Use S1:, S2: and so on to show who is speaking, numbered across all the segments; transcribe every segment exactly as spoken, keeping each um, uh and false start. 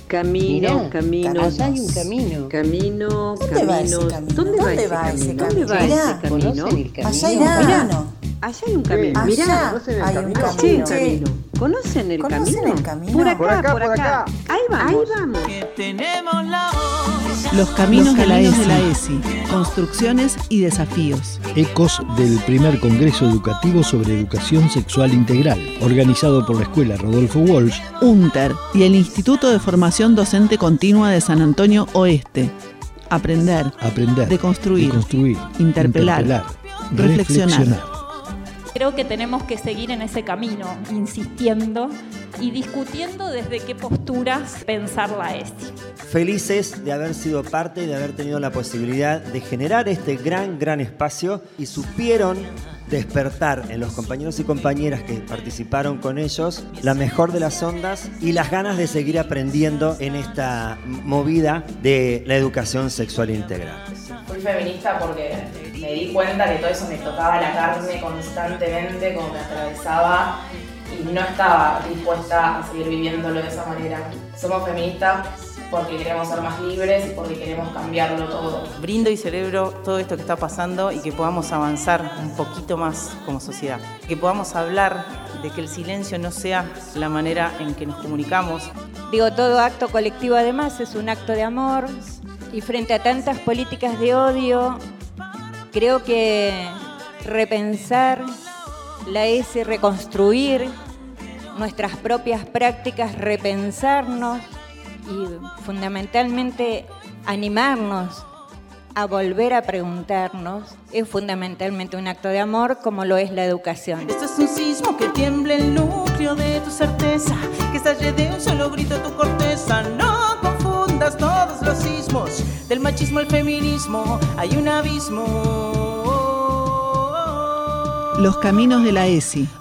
S1: Camino,
S2: Mirá,
S1: camino.
S2: allá hay un camino.
S1: Camino,
S3: ¿Dónde va ese
S1: camino.
S3: camino?
S1: ¿Dónde va ese
S3: va ese
S1: camino? ¿Dónde va
S3: camino?
S1: ese
S3: Mirá,
S1: camino?
S2: ¿Conocen el camino?
S3: Allá hay un
S1: Mirá.
S3: camino.
S1: Allá hay un camino.
S3: Allá
S1: Mirá.
S4: ¿Conocen el
S3: hay un
S4: camino?
S1: Sí, un
S3: camino.
S1: camino. ¿Conocen el
S3: ¿Conocen
S1: camino?
S3: el camino?
S1: Por acá,
S4: Por acá,
S1: por
S4: por
S1: acá.
S4: acá.
S1: Ahí vamos. Ahí vamos.
S5: Los caminos, de, la de la ESI, construcciones y desafíos.
S6: Ecos del primer Congreso Educativo sobre Educación Sexual Integral, organizado por la Escuela Rodolfo Walsh,
S5: UNTER y el Instituto de Formación Docente Continua de San Antonio Oeste. Aprender,
S6: aprender,
S5: deconstruir,
S6: deconstruir
S5: interpelar,
S6: interpelar,
S5: reflexionar.
S6: reflexionar.
S7: Creo que tenemos que seguir en ese camino, insistiendo y discutiendo desde qué posturas pensar la ESI.
S8: Felices de haber sido parte y de haber tenido la posibilidad de generar este gran, gran espacio y supieron despertar en los compañeros y compañeras que participaron con ellos la mejor de las ondas y las ganas de seguir aprendiendo en esta movida de la educación sexual integral.
S9: Fui feminista porque me di cuenta que todo eso me tocaba la carne constantemente, como me atravesaba y no estaba dispuesta a seguir viviéndolo de esa manera. Somos feministas porque queremos ser más libres y porque queremos cambiarlo todo.
S10: Brindo y celebro todo esto que está pasando y que podamos avanzar un poquito más como sociedad. Que podamos hablar de que el silencio no sea la manera en que nos comunicamos.
S11: Digo, todo acto colectivo además es un acto de amor y frente a tantas políticas de odio, creo que repensar la ESI, reconstruir nuestras propias prácticas, repensarnos y fundamentalmente animarnos a volver a preguntarnos, es fundamentalmente un acto de amor como lo es la educación.
S10: Esto es un sismo que tiembla el núcleo de tu certeza, que estalle de un solo grito tu corteza. No confundas todos los sismos, del machismo al feminismo hay un abismo.
S5: Los caminos de la ESI.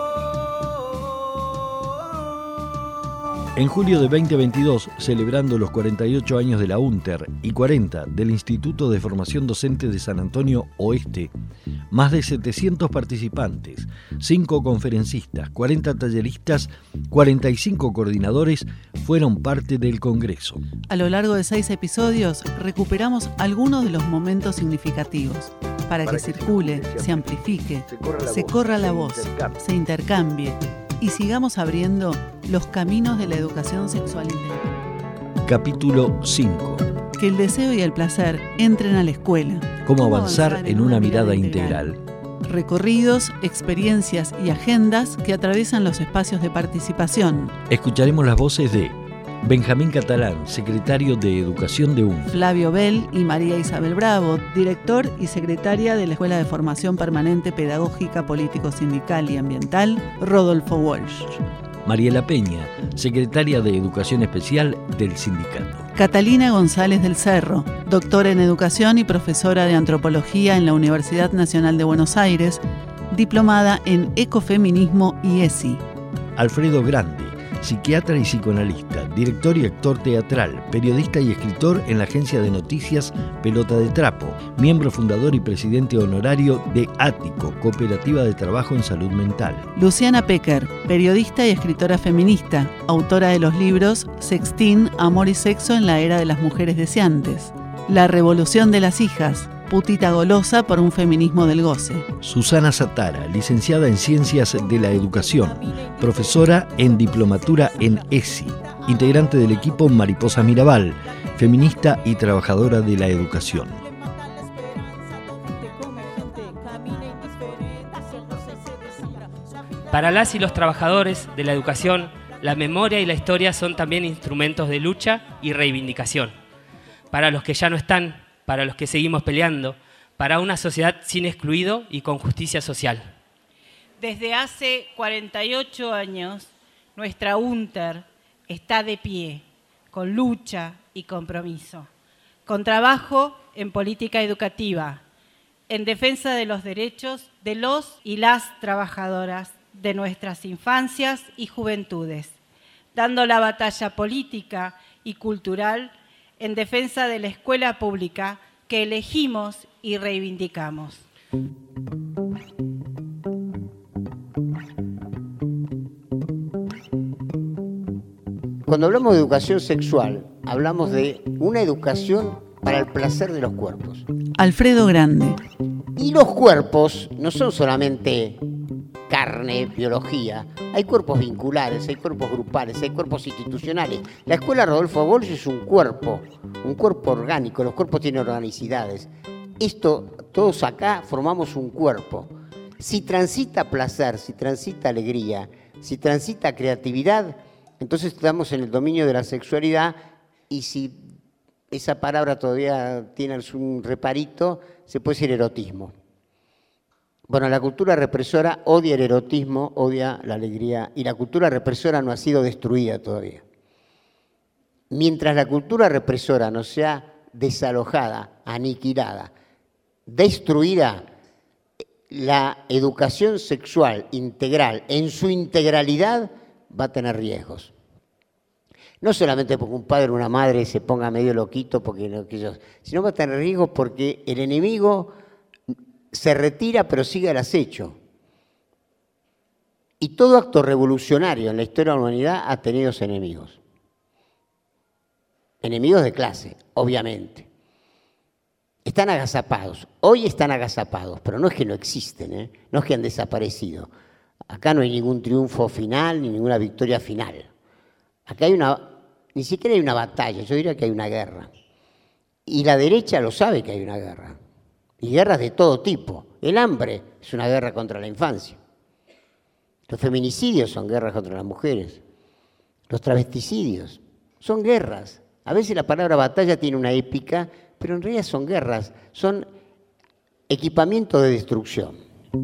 S6: En julio de veinte veintidós, celebrando los cuarenta y ocho años de la UNTER y cuarenta del Instituto de Formación Docente de San Antonio Oeste, más de setecientos participantes, cinco conferencistas, cuarenta talleristas, cuarenta y cinco coordinadores fueron parte del Congreso.
S5: A lo largo de seis episodios recuperamos algunos de los momentos significativos para, para que, que circule, se, se amplifique, se corra la se voz, corra la voz se, intercambie. se intercambie y sigamos abriendo los caminos de la educación sexual integral.
S6: Capítulo cinco.
S5: Que el deseo y el placer entren a la escuela.
S6: Cómo avanzar, avanzar en, en una, una mirada, mirada integral.
S5: integral. Recorridos, experiencias y agendas que atraviesan los espacios de participación.
S6: Escucharemos las voces de Benjamín Catalán, secretario de Educación de UNTER.
S5: Flavio Bell y María Isabel Bravo, director y secretaria de la Escuela de Formación Permanente Pedagógica, Político, Sindical y Ambiental, Rodolfo Walsh.
S6: Mariela Peña, secretaria de Educación Especial del sindicato.
S5: Catalina González del Cerro, doctora en Educación y profesora de Antropología en la Universidad Nacional de Buenos Aires, diplomada en Ecofeminismo y ESI.
S6: Alfredo Grande, psiquiatra y psicoanalista, director y actor teatral, periodista y escritor en la agencia de noticias Pelota de Trapo, miembro fundador y presidente honorario de Ático, Cooperativa de Trabajo en Salud Mental.
S5: Luciana Pecker, periodista y escritora feminista, autora de los libros Sextín, Amor y Sexo en la Era de las Mujeres Deseantes, La Revolución de las Hijas, Putita Golosa por un feminismo del goce.
S6: Susana Satara, licenciada en Ciencias de la Educación, profesora en Diplomatura en ESI, integrante del equipo Mariposa Mirabal, feminista y trabajadora de la educación.
S12: Para las y los trabajadores de la educación, la memoria y la historia son también instrumentos de lucha y reivindicación. Para los que ya no están, para los que seguimos peleando, para una sociedad sin excluido y con justicia social.
S13: Desde hace cuarenta y ocho años, nuestra UNTER está de pie, con lucha y compromiso, con trabajo en política educativa, en defensa de los derechos de los y las trabajadoras de nuestras infancias y juventudes, dando la batalla política y cultural en defensa de la escuela pública que elegimos y reivindicamos.
S2: Cuando hablamos de educación sexual, hablamos de una educación para el placer de los cuerpos.
S5: Alfredo Grande.
S2: Y los cuerpos no son solamente carne, biología. Hay cuerpos vinculares, hay cuerpos grupales, hay cuerpos institucionales. La escuela Rodolfo Walsh es un cuerpo, un cuerpo orgánico. Los cuerpos tienen organicidades. Esto, todos acá formamos un cuerpo. Si transita placer, si transita alegría, si transita creatividad, entonces estamos en el dominio de la sexualidad, y si esa palabra todavía tiene un reparito, se puede decir erotismo. Bueno, la cultura represora odia el erotismo, odia la alegría, y la cultura represora no ha sido destruida todavía. Mientras la cultura represora no sea desalojada, aniquilada, destruida, la educación sexual integral, en su integralidad, va a tener riesgos. No solamente porque un padre o una madre se ponga medio loquito, porque no, que ellos, sino va a tener riesgos porque el enemigo se retira pero sigue al acecho. Y todo acto revolucionario en la historia de la humanidad ha tenido enemigos. Enemigos de clase, obviamente. Están agazapados. Hoy están agazapados, pero no es que no existen, ¿eh? No es que han desaparecido. Acá no hay ningún triunfo final ni ninguna victoria final. Acá hay una, ni siquiera hay una batalla, yo diría que hay una guerra. Y la derecha lo sabe que hay una guerra. Y guerras de todo tipo. El hambre es una guerra contra la infancia. Los feminicidios son guerras contra las mujeres. Los travesticidios son guerras. A veces la palabra batalla tiene una épica, pero en realidad son guerras, son equipamiento de destrucción.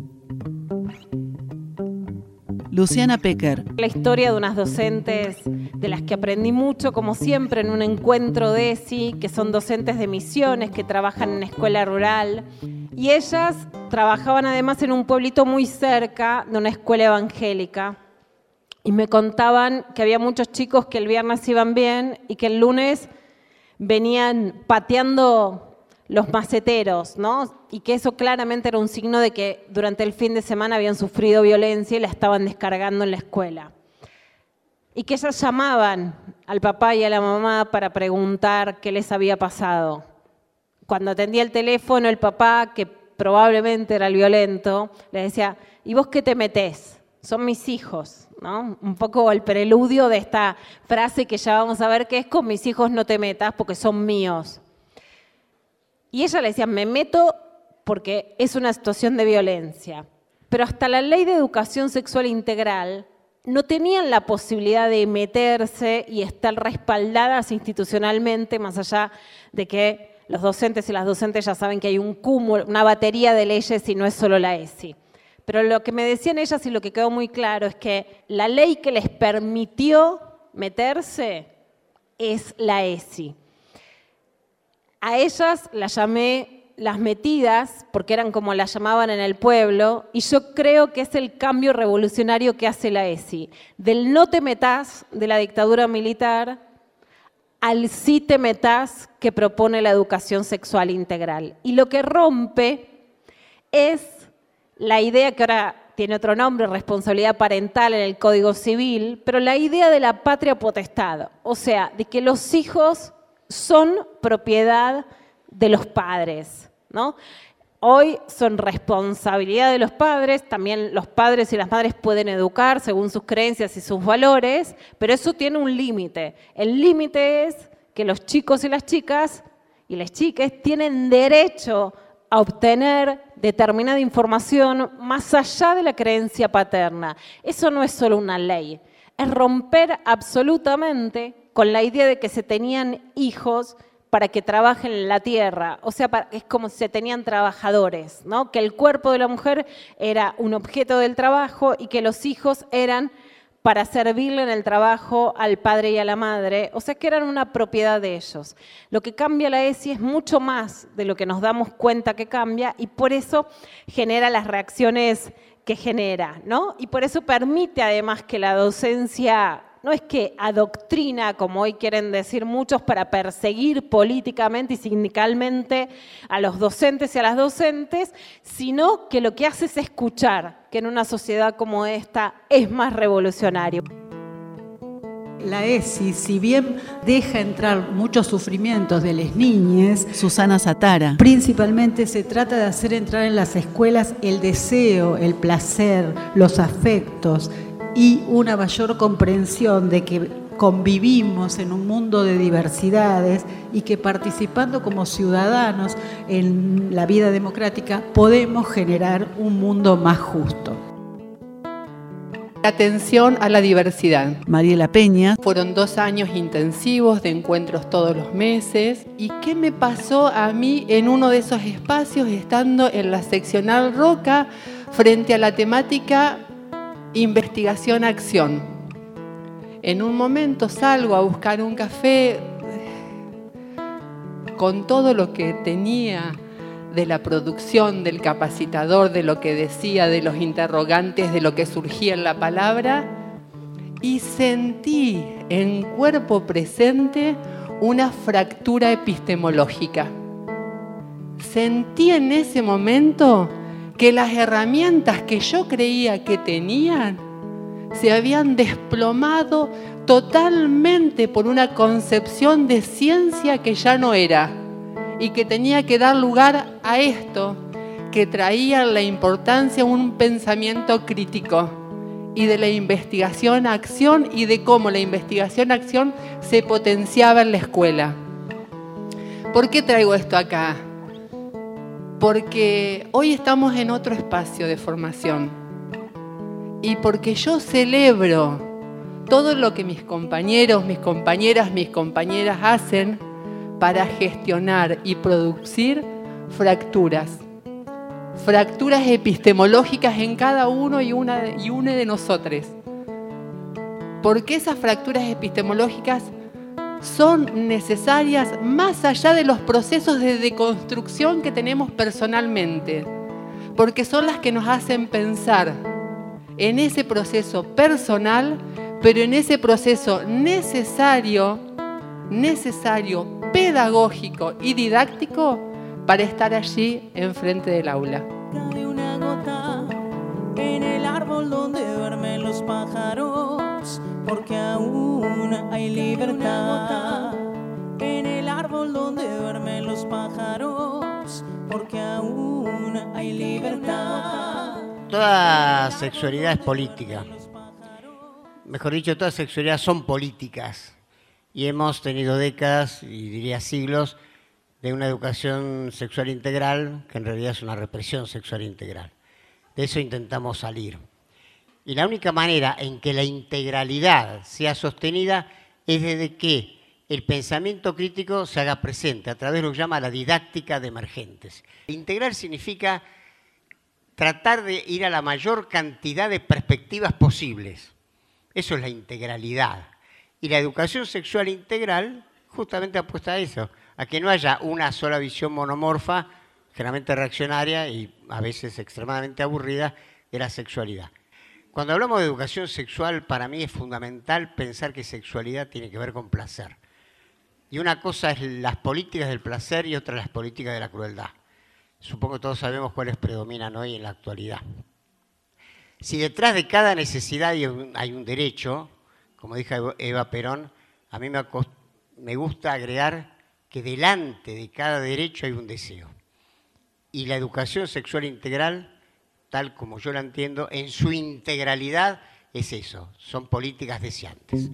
S5: Luciana Pecker.
S3: La historia de unas docentes de las que aprendí mucho, como siempre, en un encuentro de E S I, que son docentes de Misiones, que trabajan en escuela rural. Y ellas trabajaban además en un pueblito muy cerca de una escuela evangélica. Y me contaban que había muchos chicos que el viernes iban bien y que el lunes venían pateando los maceteros, ¿no? Y que eso claramente era un signo de que durante el fin de semana habían sufrido violencia y la estaban descargando en la escuela. Y que ellas llamaban al papá y a la mamá para preguntar qué les había pasado. Cuando atendía el teléfono, el papá, que probablemente era el violento, le decía, ¿y vos qué te metés? Son mis hijos, ¿no? Un poco el preludio de esta frase que ya vamos a ver, que es con mis hijos no te metas porque son míos. Y ella le decía, me meto porque es una situación de violencia. Pero hasta la ley de educación sexual integral no tenían la posibilidad de meterse y estar respaldadas institucionalmente, más allá de que los docentes y las docentes ya saben que hay un cúmulo, una batería de leyes y no es solo la E S I. Pero lo que me decían ellas y lo que quedó muy claro es que la ley que les permitió meterse es la E S I. A ellas las llamé las metidas, porque eran como las llamaban en el pueblo, y yo creo que es el cambio revolucionario que hace la E S I. Del no te metás de la dictadura militar al sí te metás que propone la educación sexual integral. Y lo que rompe es la idea que ahora tiene otro nombre, responsabilidad parental en el Código Civil, pero la idea de la patria potestad, o sea, de que los hijos son propiedad de los padres, ¿no? Hoy son responsabilidad de los padres, también los padres y las madres pueden educar según sus creencias y sus valores, pero eso tiene un límite. El límite es que los chicos y las chicas y las chicas tienen derecho a obtener determinada información más allá de la creencia paterna. Eso no es solo una ley, es romper absolutamente con la idea de que se tenían hijos para que trabajen en la tierra, o sea, para, es como si se tenían trabajadores, ¿no? Que el cuerpo de la mujer era un objeto del trabajo y que los hijos eran para servirle en el trabajo al padre y a la madre, o sea que eran una propiedad de ellos. Lo que cambia la E S I es mucho más de lo que nos damos cuenta que cambia y por eso genera las reacciones que genera, ¿no? Y por eso permite además que la docencia no es que adoctrina, como hoy quieren decir muchos, para perseguir políticamente y sindicalmente a los docentes y a las docentes, sino que lo que hace es escuchar, que en una sociedad como esta es más revolucionario.
S4: La ESI, si bien deja entrar muchos sufrimientos de las niñas,
S5: Susana Satara,
S4: principalmente se trata de hacer entrar en las escuelas el deseo, el placer, los afectos y una mayor comprensión de que convivimos en un mundo de diversidades y que participando como ciudadanos en la vida democrática podemos generar un mundo más justo.
S14: Atención a la diversidad.
S5: Mariela Peña.
S14: Fueron dos años intensivos de encuentros todos los meses. ¿Y qué me pasó a mí en uno de esos espacios estando en la seccional Roca frente a la temática investigación-acción? En un momento salgo a buscar un café con todo lo que tenía de la producción, del capacitador, de lo que decía, de los interrogantes, de lo que surgía en la palabra, y sentí en cuerpo presente una fractura epistemológica. Sentí en ese momento que las herramientas que yo creía que tenían se habían desplomado totalmente por una concepción de ciencia que ya no era y que tenía que dar lugar a esto que traía la importancia de un pensamiento crítico y de la investigación a acción y de cómo la investigación a acción se potenciaba en la escuela. ¿Por qué traigo esto acá? Porque hoy estamos en otro espacio de formación y porque yo celebro todo lo que mis compañeros, mis compañeras, mis compañeras hacen para gestionar y producir fracturas. Fracturas epistemológicas en cada uno y una, y una de nosotros. Porque esas fracturas epistemológicas son necesarias más allá de los procesos de deconstrucción que tenemos personalmente. Porque son las que nos hacen pensar en ese proceso personal, pero en ese proceso necesario, necesario, pedagógico y didáctico para estar allí enfrente del aula.
S10: Cae una gota en el árbol donde duermen los pájaros, porque aún hay libertad. En el árbol donde duermen los pájaros, porque aún hay libertad.
S2: Toda sexualidad es política. Mejor dicho, todas sexualidades son políticas. Y hemos tenido décadas, y diría siglos, de una educación sexual integral, que en realidad es una represión sexual integral. De eso intentamos salir. Y la única manera en que la integralidad sea sostenida es desde que el pensamiento crítico se haga presente a través de lo que llama la didáctica de emergentes. Integral significa tratar de ir a la mayor cantidad de perspectivas posibles. Eso es la integralidad. Y la educación sexual integral justamente apuesta a eso, a que no haya una sola visión monomorfa, generalmente reaccionaria y a veces extremadamente aburrida, de la sexualidad. Cuando hablamos de educación sexual, para mí es fundamental pensar que sexualidad tiene que ver con placer. Y una cosa es las políticas del placer y otra las políticas de la crueldad. Supongo que todos sabemos cuáles predominan hoy en la actualidad. Si detrás de cada necesidad hay un, hay un derecho, como dijo Eva Perón, a mí me, me gusta agregar que delante de cada derecho hay un deseo. Y la educación sexual integral, tal como yo la entiendo, en su integralidad es eso, son políticas deseantes.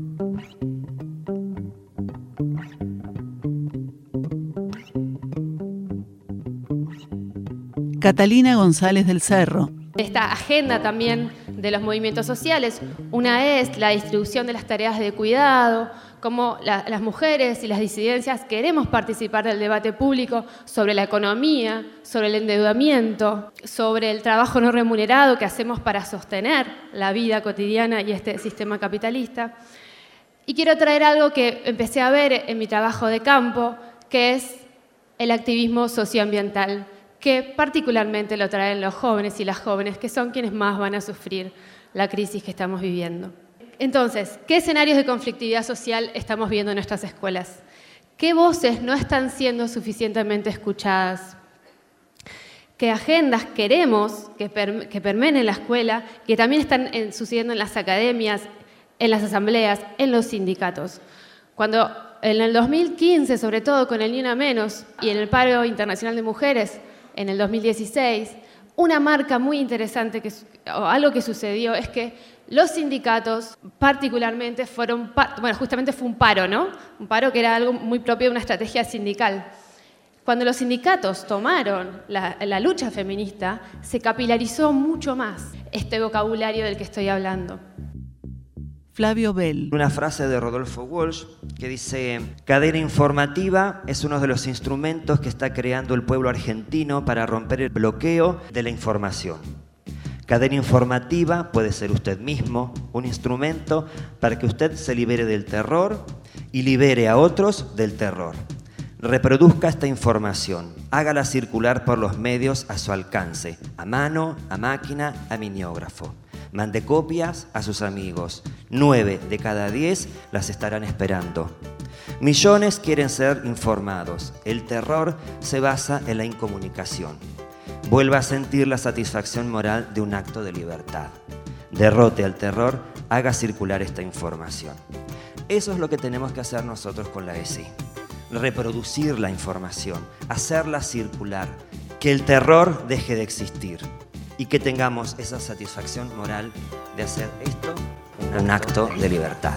S5: Catalina González del Cerro.
S15: Esta agenda también de los movimientos sociales, una es la distribución de las tareas de cuidado, cómo la, las mujeres y las disidencias queremos participar del debate público sobre la economía, sobre el endeudamiento, sobre el trabajo no remunerado que hacemos para sostener la vida cotidiana y este sistema capitalista. Y quiero traer algo que empecé a ver en mi trabajo de campo, que es el activismo socioambiental, que particularmente lo traen los jóvenes y las jóvenes, que son quienes más van a sufrir la crisis que estamos viviendo. Entonces, ¿qué escenarios de conflictividad social estamos viendo en nuestras escuelas? ¿Qué voces no están siendo suficientemente escuchadas? ¿Qué agendas queremos que, per, que permeen en la escuela, que también están en, sucediendo en las academias, en las asambleas, en los sindicatos. Cuando en el dos mil quince, sobre todo con el Ni Una Menos y en el paro internacional de mujeres en el dos mil dieciséis, una marca muy interesante, que, o algo que sucedió, es que los sindicatos particularmente fueron, bueno, justamente fue un paro, ¿no? Un paro que era algo muy propio de una estrategia sindical. Cuando los sindicatos tomaron la, la lucha feminista, se capilarizó mucho más este vocabulario del que estoy hablando.
S5: Flavio Bell.
S16: Una frase de Rodolfo Walsh que dice: cadena informativa es uno de los instrumentos que está creando el pueblo argentino para romper el bloqueo de la información. Cadena informativa puede ser usted mismo, un instrumento para que usted se libere del terror y libere a otros del terror. Reproduzca esta información, hágala circular por los medios a su alcance, a mano, a máquina, a mimeógrafo. Mande copias a sus amigos. Nueve de cada diez las estarán esperando. Millones quieren ser informados. El terror se basa en la incomunicación. Vuelva a sentir la satisfacción moral de un acto de libertad. Derrote al terror, haga circular esta información. Eso es lo que tenemos que hacer nosotros con la E S I. Reproducir la información, hacerla circular, que el terror deje de existir y que tengamos esa satisfacción moral de hacer esto un acto de libertad.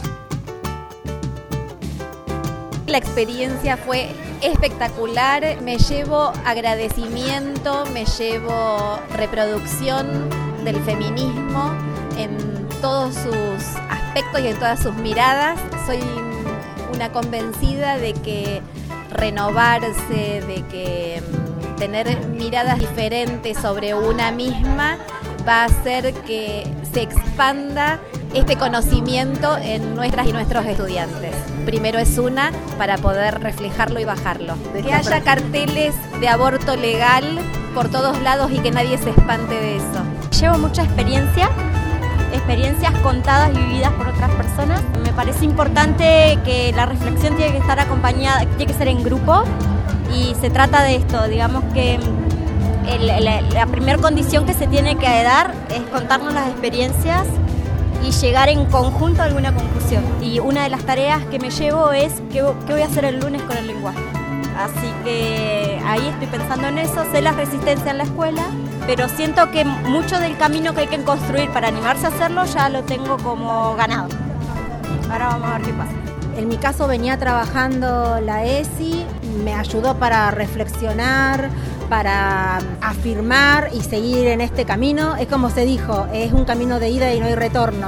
S17: La experiencia fue espectacular, me llevo agradecimiento, me llevo reproducción del feminismo en todos sus aspectos y en todas sus miradas. Soy una convencida de que renovarse, de que tener miradas diferentes sobre una misma va a hacer que se expanda este conocimiento en nuestras y nuestros estudiantes. Primero es una para poder reflejarlo y bajarlo. Que haya carteles de aborto legal por todos lados y que nadie se espante de eso.
S18: Llevo mucha experiencia, experiencias contadas y vividas por otras personas. Me parece importante que la reflexión tiene que estar acompañada, tiene que ser en grupo. Y se trata de esto, digamos que el, la, la primera condición que se tiene que dar es contarnos las experiencias y llegar en conjunto a alguna conclusión. Y una de las tareas que me llevo es qué, qué voy a hacer el lunes con el lenguaje. Así que ahí estoy pensando en eso, sé la resistencia en la escuela, pero siento que mucho del camino que hay que construir para animarse a hacerlo ya lo tengo como ganado. Ahora vamos a ver qué pasa.
S19: En mi caso venía trabajando la E S I, me ayudó para reflexionar, para afirmar y seguir en este camino. Es como se dijo, es un camino de ida y no hay retorno.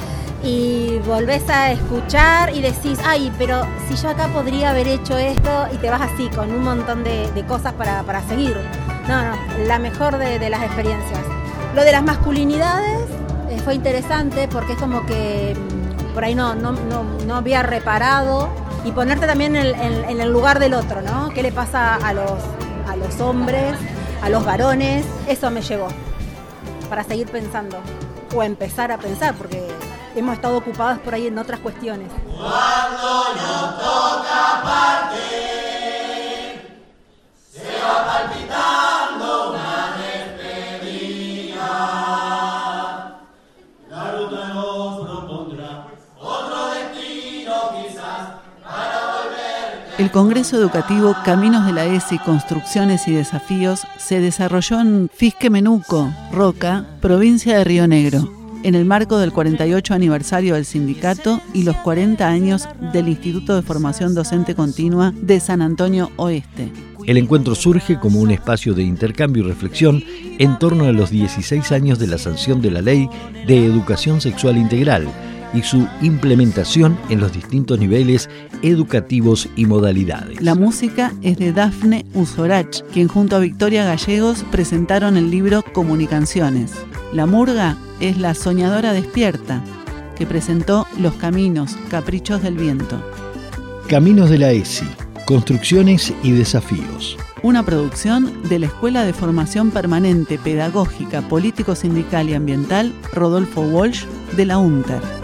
S19: Y volvés a escuchar y decís, ay, pero si yo acá podría haber hecho esto, y te vas así con un montón de, de cosas para, para seguir. No, no, la mejor de, de las experiencias. Lo de las masculinidades eh, fue interesante porque es como que por ahí no, no, no, no había reparado, y ponerte también en, en, en el lugar del otro, ¿no? ¿Qué le pasa a los, a los hombres, a los varones? Eso me llevó para seguir pensando, o empezar a pensar, porque hemos estado ocupadas por ahí en otras cuestiones.
S20: Cuando nos toca partir, se va palpitando una despedida. La ruta nos propondrá otro destino quizás para volver.
S5: El Congreso Educativo Caminos de la E S I, Construcciones y Desafíos se desarrolló en Fisquemenuco, Roca, provincia de Río Negro, en el marco del cuarenta y ocho aniversario del sindicato y los cuarenta años del Instituto de Formación Docente Continua de San Antonio Oeste.
S6: El encuentro surge como un espacio de intercambio y reflexión en torno a los dieciséis años de la sanción de la Ley de Educación Sexual Integral y su implementación en los distintos niveles educativos y modalidades.
S5: La música es de Dafne Usorach, quien junto a Victoria Gallegos presentaron el libro Comunicanciones. La murga es La Soñadora Despierta, que presentó Los Caminos, Caprichos del Viento.
S6: Caminos de la E S I, Construcciones y Desafíos.
S5: Una producción de la Escuela de Formación Permanente Pedagógica, Político Sindical y Ambiental Rodolfo Walsh de la UNTER.